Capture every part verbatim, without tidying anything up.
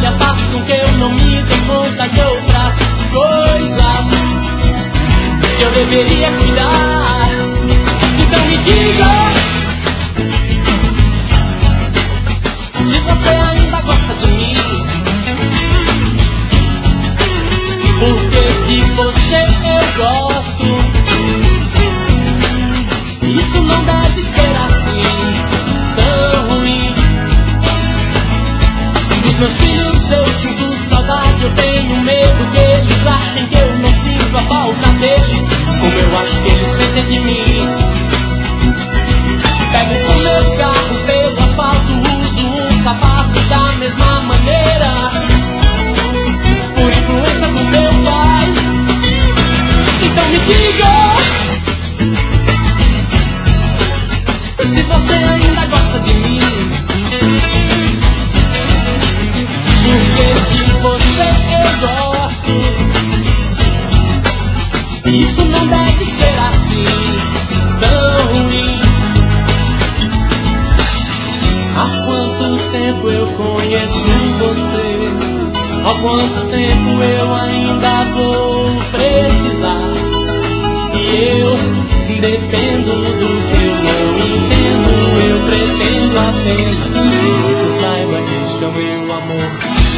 trabalha faz com que eu não me dê conta de outras coisas que eu deveria cuidar. Então me diga se você ainda gosta de mim. Porque de você eu gosto. Isso não deve ser assim, tão ruim. Dos meus filhos eu sinto saudade. Eu tenho medo que eles achem que eu não sinto a falta deles, como eu acho que eles sentem de mim. Pego o meu carro pelo asfalto, uso um sapato da mesma maneira, por influência do meu pai. Então me diga se você ainda gosta de mim. Porque de você eu gosto. Isso não deve ser assim, tão ruim. Há quanto tempo eu conheço você? Há quanto tempo eu ainda vou precisar? E eu dependo do que eu não entendo. Eu pretendo apenas que você saiba que este é o meu amor.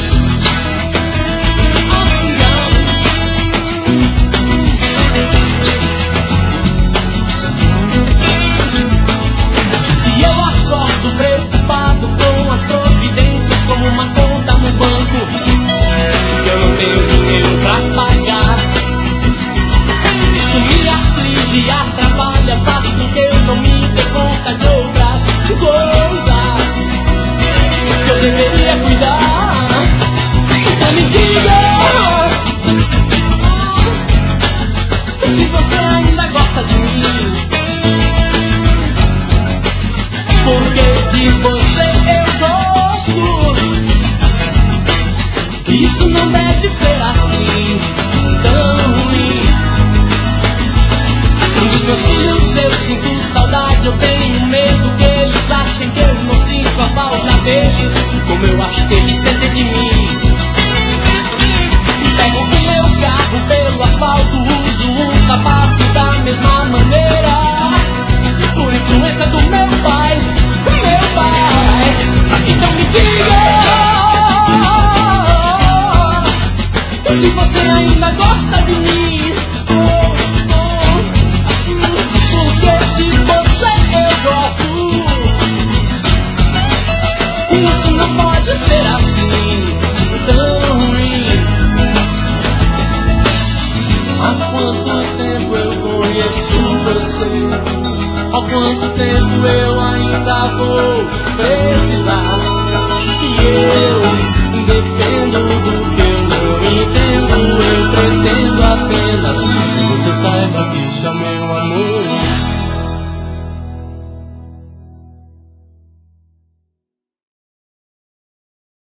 Se eu acordo preocupado com as providências, como uma conta no banco que eu não tenho dinheiro pra pagar, isso me aflige e atrapalha, faz com que eu não me dê conta de outras coisas que eu deveria cuidar. Então me diga se você ainda gosta de mim. Porque de você eu gosto. Isso não deve ser assim, tão ruim. Dos meus filhos eu sinto saudade. Eu tenho medo que eles achem que eu não sinto a falta deles, como eu acho que eles sentem de mim. Pego o meu carro pelo asfalto, uso um sapato da mesma maneira, por influência do meu pai, do meu pai. Então me diga se você ainda gosta de mim. Porque de você eu gosto. Isso não pode ser assim, tão ruim. Há quanto tempo eu conheço você? Há quanto tempo eu ainda vou precisar? E eu dependo do que eu não entendo. Eu pretendo apenas que você saiba que este é meu amor.